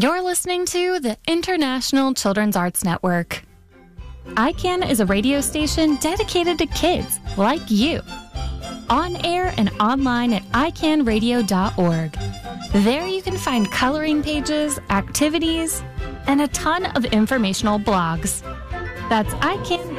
You're listening to the International Children's Arts Network. ICANN is a radio station dedicated to kids like you. On air and online at icanradio.org. There you can find coloring pages, activities, and a ton of informational blogs. That's iCanradio.org.